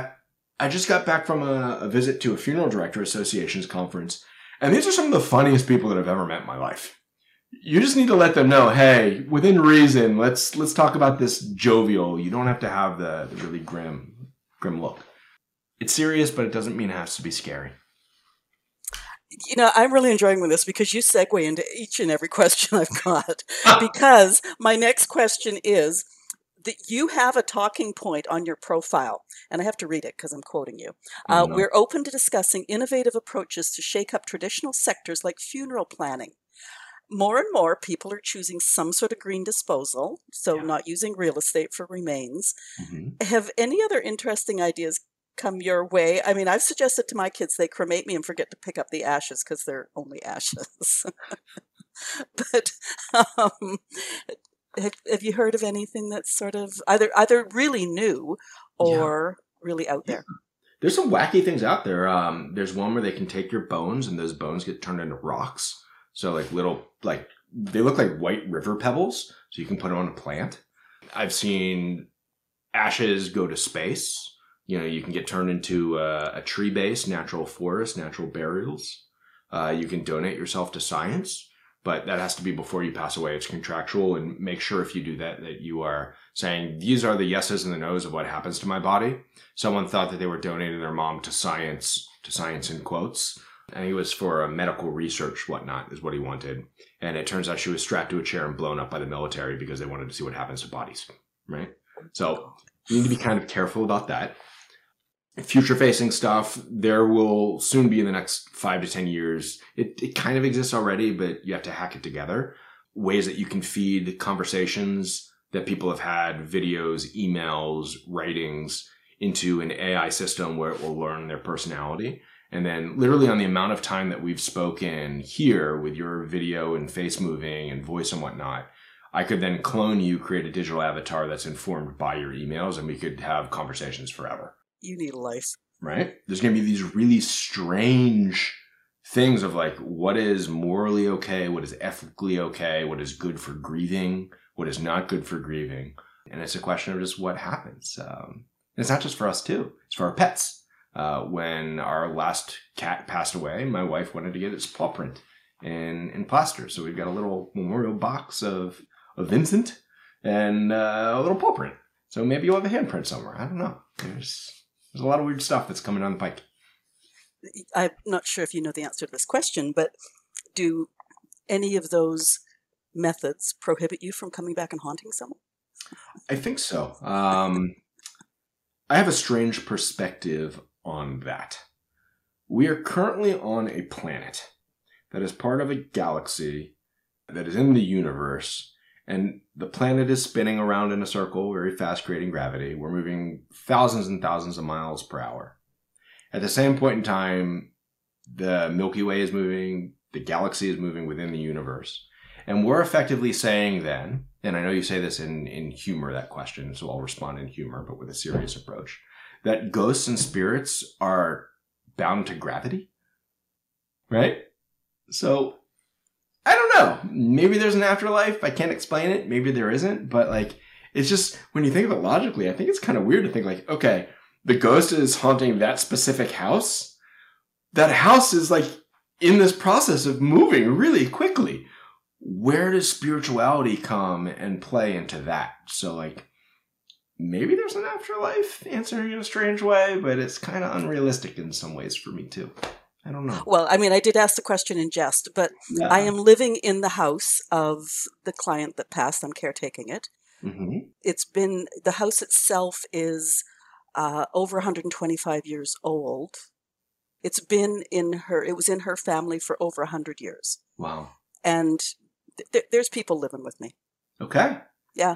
I just got back from a visit to a Funeral Director Association's conference, and these are some of the funniest people that I've ever met in my life. You just need to let them know, hey, within reason, let's talk about this jovial. You don't have to have the really grim look. It's serious, but it doesn't mean it has to be scary. I'm really enjoying this because you segue into each and every question I've got. Because my next question is that you have a talking point on your profile, and I have to read it because I'm quoting you. We're open to discussing innovative approaches to shake up traditional sectors like funeral planning. More and more people are choosing some sort of green disposal, so not using real estate for remains. Mm-hmm. Have any other interesting ideas come your way? I mean, I've suggested to my kids they cremate me and forget to pick up the ashes because they're only ashes. But have you heard of anything that's sort of either really new or really out there? There's some wacky things out there. There's one where they can take your bones and those bones get turned into rocks. So like little, they look like white river pebbles. So you can put them on a plant. I've seen ashes go to space. You can get turned into a tree base, natural forest, natural burials. You can donate yourself to science, but that has to be before you pass away. It's contractual, and make sure if you do that you are saying, these are the yeses and the nos of what happens to my body. Someone thought that they were donating their mom to science in quotes. And it was for medical research, whatnot, is what he wanted. And it turns out she was strapped to a chair and blown up by the military because they wanted to see what happens to bodies, right? So you need to be kind of careful about that. Future-facing stuff, there will soon be in the next 5 to 10 years. It kind of exists already, but you have to hack it together. Ways that you can feed conversations that people have had, videos, emails, writings, into an AI system where it will learn their personality. And then literally on the amount of time that we've spoken here with your video and face moving and voice and whatnot, I could then clone you, create a digital avatar that's informed by your emails, and we could have conversations forever. You need a life. Right? There's going to be these really strange things of like, what is morally okay? What is ethically okay? What is good for grieving? What is not good for grieving? And it's a question of just what happens. It's not just for us too. It's for our pets. When our last cat passed away, my wife wanted to get its paw print in plaster. So we've got a little memorial box of Vincent and a little paw print. So maybe you'll have a handprint somewhere. I don't know. There's a lot of weird stuff that's coming down the pike. I'm not sure if you know the answer to this question, but do any of those methods prohibit you from coming back and haunting someone? I think so. I have a strange perspective on that. We are currently on a planet that is part of a galaxy that is in the universe, and the planet is spinning around in a circle very fast, creating gravity. We're moving thousands and thousands of miles per hour. At the same point in time, the Milky Way is moving, the galaxy is moving within the universe. And we're effectively saying then, and I know you say this in humor, that question, so I'll respond in humor, but with a serious approach, that ghosts and spirits are bound to gravity, right? So, I don't know. Maybe there's an afterlife. I can't explain it. Maybe there isn't. But, like, it's just, when you think of it logically, I think it's kind of weird to think, like, okay, the ghost is haunting that specific house. That house is, like, in this process of moving really quickly. Where does spirituality come and play into that? So, like, maybe there's an afterlife, answering in a strange way, but it's kind of unrealistic in some ways for me, too. I don't know. Well, I mean, I did ask the question in jest, but Yeah. I am living in the house of the client that passed. I'm caretaking it. Mm-hmm. The house itself is over 125 years old. It was in her family for over 100 years. Wow. And there's people living with me. Okay. Yeah.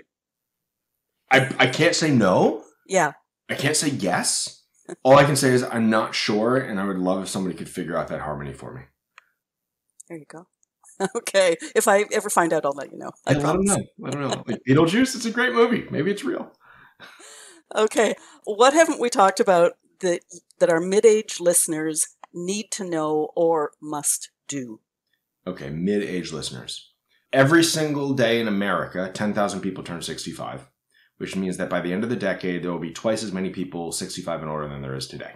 I can't say no. Yeah. I can't say yes. All I can say is I'm not sure, and I would love if somebody could figure out that harmony for me. There you go. Okay. If I ever find out, I'll let you know. I promise. I don't know. Like Beetlejuice, it's a great movie. Maybe it's real. Okay. What haven't we talked about that our mid-age listeners need to know or must do? Okay, mid-age listeners. Every single day in America, 10,000 people turn 65, which means that by the end of the decade, there will be twice as many people 65 and older than there is today.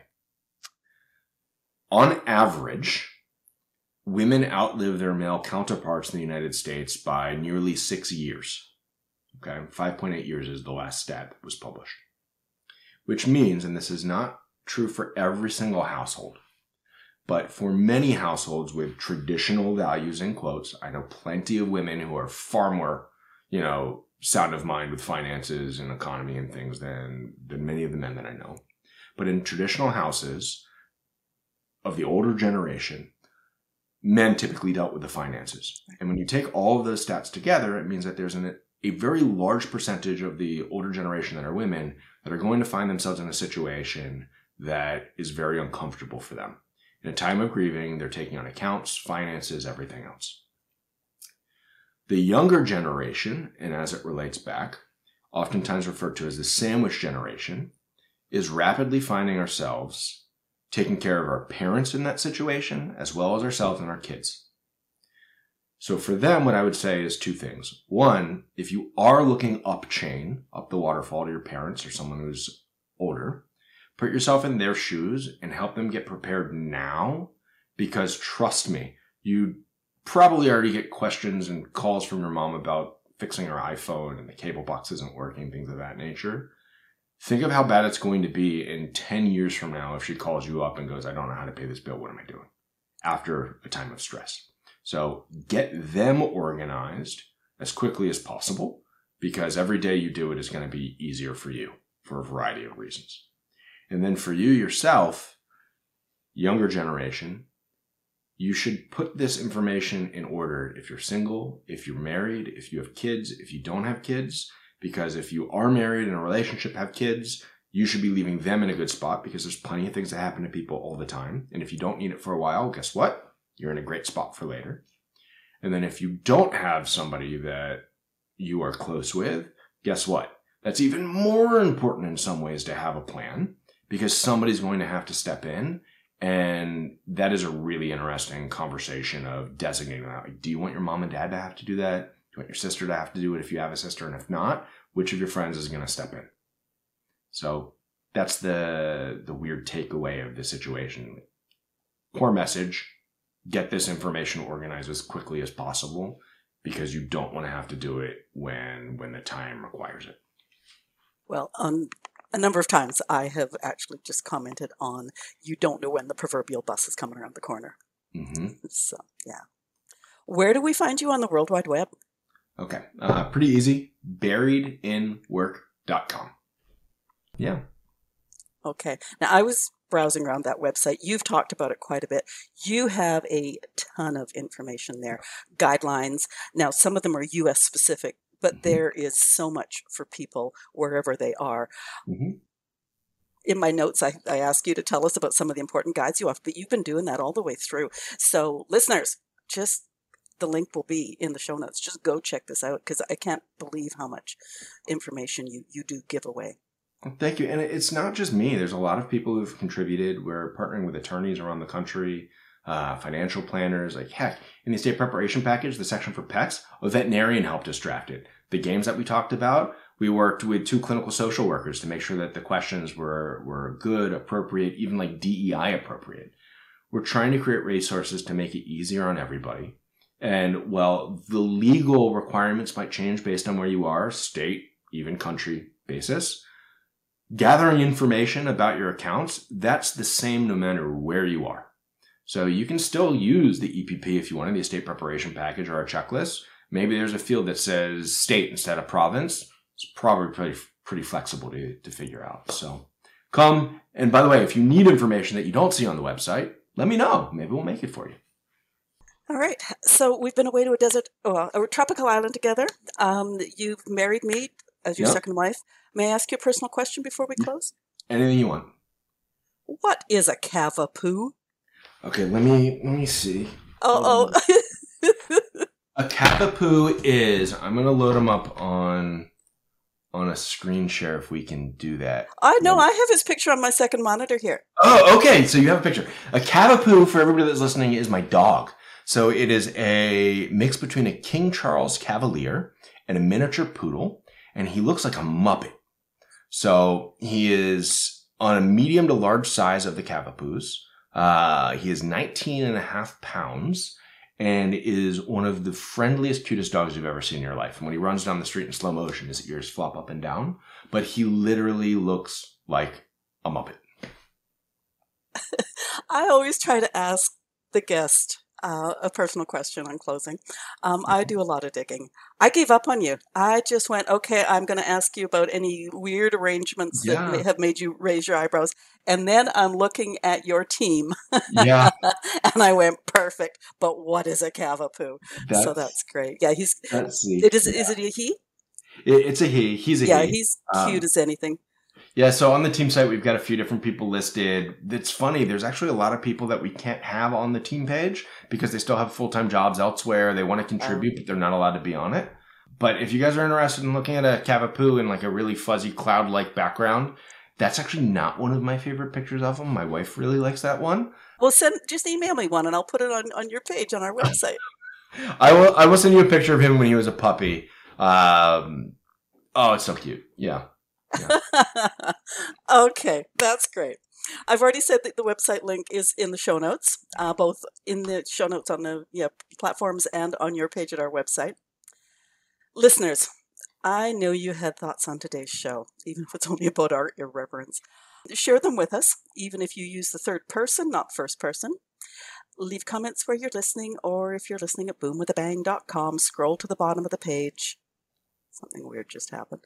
On average, women outlive their male counterparts in the United States by nearly 6 years. Okay, 5.8 years is the last stat that was published. Which means, and this is not true for every single household, but for many households with traditional values, in quotes, I know plenty of women who are far more, sound of mind with finances and economy and things than many of the men that I know. But in traditional houses of the older generation, men typically dealt with the finances. And when you take all of those stats together, it means that there's a very large percentage of the older generation that are women that are going to find themselves in a situation that is very uncomfortable for them. In a time of grieving, they're taking on accounts, finances, everything else. The younger generation, and as it relates back, oftentimes referred to as the sandwich generation, is rapidly finding ourselves taking care of our parents in that situation, as well as ourselves and our kids. So for them, what I would say is two things. One, if you are looking up the waterfall to your parents or someone who's older, put yourself in their shoes and help them get prepared now, because trust me, you probably already get questions and calls from your mom about fixing her iPhone and the cable box isn't working, things of that nature. Think of how bad it's going to be in 10 years from now if she calls you up and goes, I don't know how to pay this bill. What am I doing? After a time of stress. So get them organized as quickly as possible, because every day you do it is going to be easier for you for a variety of reasons. And then for you yourself, younger generation, you should put this information in order if you're single, if you're married, if you have kids, if you don't have kids. Because if you are married in a relationship, have kids, you should be leaving them in a good spot, because there's plenty of things that happen to people all the time. And if you don't need it for a while, guess what? You're in a great spot for later. And then if you don't have somebody that you are close with, guess what? That's even more important in some ways to have a plan, because somebody's going to have to step in. And that is a really interesting conversation of designating that. Like, do you want your mom and dad to have to do that? Do you want your sister to have to do it if you have a sister? And if not, which of your friends is going to step in? So that's the weird takeaway of the situation. Core message: get this information organized as quickly as possible, because you don't want to have to do it when the time requires it. Well, a number of times I have actually just commented on, you don't know when the proverbial bus is coming around the corner. Mm-hmm. So, yeah. Where do we find you on the World Wide Web? Okay. Pretty easy. Buriedinwork.com. Yeah. Okay. Now, I was browsing around that website. You've talked about it quite a bit. You have a ton of information there, guidelines. Now, some of them are U.S. specific, but there is so much for people wherever they are. Mm-hmm. In my notes, I ask you to tell us about some of the important guides you have, but you've been doing that all the way through. So listeners, the link will be in the show notes. Just go check this out, because I can't believe how much information you do give away. Thank you. And it's not just me. There's a lot of people who've contributed. We're partnering with attorneys around the country, financial planners. Like, heck, in the estate preparation package, the section for pets, a veterinarian helped us draft it. The games that we talked about, we worked with 2 clinical social workers to make sure that the questions were good, appropriate, even like DEI appropriate. We're trying to create resources to make it easier on everybody. And while the legal requirements might change based on where you are, state, even country basis, gathering information about your accounts, that's the same no matter where you are. So you can still use the EPP if you want, the estate preparation package or a checklist. Maybe there's a field that says state instead of province. It's probably pretty flexible to figure out. So come. And by the way, if you need information that you don't see on the website, let me know. Maybe we'll make it for you. All right. So we've been away to a tropical island together. You've married me as your second wife. May I ask you a personal question before we close? Anything you want. What is a cavapoo? Okay, let me see. Oh. A cavapoo is, I'm going to load them up on a screen share if we can do that. I know, I have his picture on my second monitor here. Oh, okay, so you have a picture. A cavapoo, for everybody that's listening, is my dog. So it is a mix between a King Charles Cavalier and a miniature poodle, and he looks like a Muppet. So he is on a medium to large size of the cavapoos. He is 19.5 pounds and is one of the friendliest, cutest dogs you've ever seen in your life. And when he runs down the street in slow motion, his ears flop up and down, but he literally looks like a Muppet. I always try to ask the guest a personal question on closing. I do a lot of digging. I gave up on you. I just went, okay, I'm going to ask you about any weird arrangements that may have made you raise your eyebrows. And then I'm looking at your team. Yeah. And I went, perfect. But what is a cavapoo? So that's great. Yeah, is it a he? It's a he. He's a he. Yeah, he's cute as anything. Yeah, so on the team site, we've got a few different people listed. It's funny, there's actually a lot of people that we can't have on the team page because they still have full-time jobs elsewhere. They want to contribute, but they're not allowed to be on it. But if you guys are interested in looking at a cavapoo in like a really fuzzy cloud-like background, that's actually not one of my favorite pictures of him. My wife really likes that one. Well, just email me one and I'll put it on your page on our website. I will send you a picture of him when he was a puppy. It's so cute. Yeah. Okay, that's great. I've already said that the website link is in the show notes, both in the show notes on the platforms and on your page at our website. Listeners, I know you had thoughts on today's show, even if it's only about our irreverence. Share them with us, even if you use the third person, not first person. Leave comments where you're listening, or if you're listening at boomwithabang.com, scroll to the bottom of the page. Something weird just happened.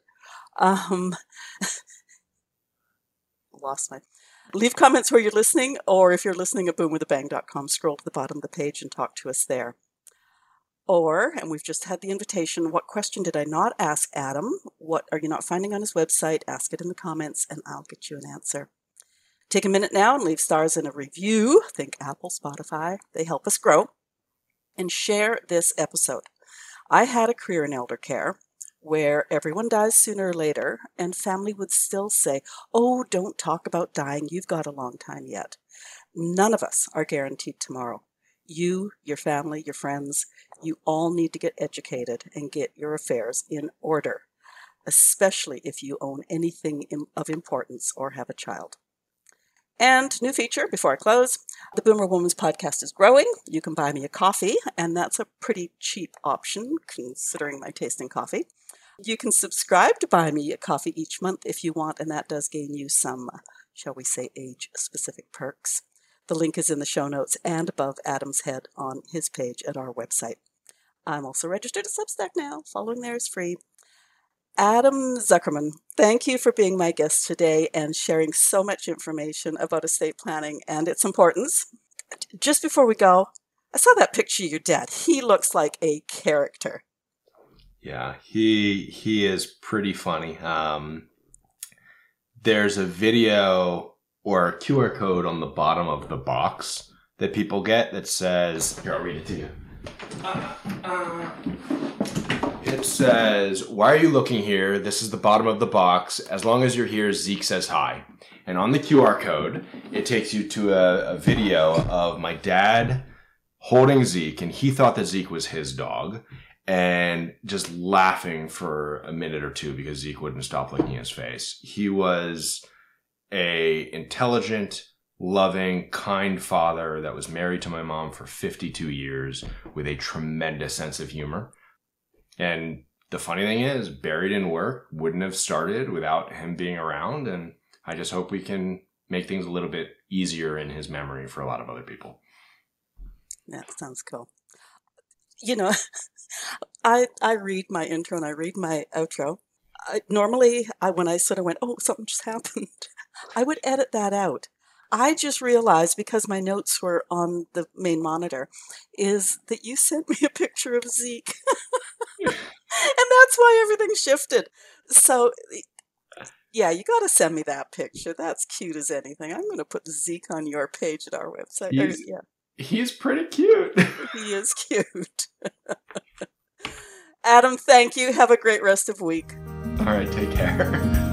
Leave comments where you're listening, or if you're listening at boomwithabang.com, scroll to the bottom of the page and talk to us there. Or, and we've just had the invitation, what question did I not ask Adam? What are you not finding on his website? Ask it in the comments and I'll get you an answer. Take a minute now and leave stars in a review. Think Apple, Spotify. They help us grow. And share this episode. I had a career in elder care. where everyone dies sooner or later, and family would still say, "Oh, don't talk about dying. You've got a long time yet." None of us are guaranteed tomorrow. You, your family, your friends, you all need to get educated and get your affairs in order, especially if you own anything of importance or have a child. And new feature before I close, the Boomer Woman's podcast is growing. You can buy me a coffee, and that's a pretty cheap option considering my taste in coffee. You can subscribe to buy me a coffee each month if you want, and that does gain you some, shall we say, age-specific perks. The link is in the show notes and above Adam's head on his page at our website. I'm also registered at Substack now. Following there is free. Adam Zuckerman, thank you for being my guest today and sharing so much information about estate planning and its importance. Just before we go, I saw that picture of your dad. He looks like a character. Yeah, he is pretty funny. There's a video or a QR code on the bottom of the box that people get that says, here, I'll read it to you. It says, "Why are you looking here? This is the bottom of the box. As long as you're here, Zeke says hi." And on the QR code, it takes you to a video of my dad holding Zeke, and he thought that Zeke was his dog, and just laughing for a minute or two because Zeke wouldn't stop licking his face. He was a intelligent, loving, kind father that was married to my mom for 52 years with a tremendous sense of humor. And the funny thing is, Buried in Work wouldn't have started without him being around. And I just hope we can make things a little bit easier in his memory for a lot of other people. That sounds cool. You know, I read my intro and I read my outro. Normally, when I sort of went, "Oh, something just happened," I would edit that out. I just realized, because my notes were on the main monitor, is that you sent me a picture of Zeke. And that's why everything shifted. So, yeah, you got to send me that picture. That's cute as anything. I'm going to put Zeke on your page at our website. He's pretty cute. He is cute. Adam, thank you. Have a great rest of week. All right, take care.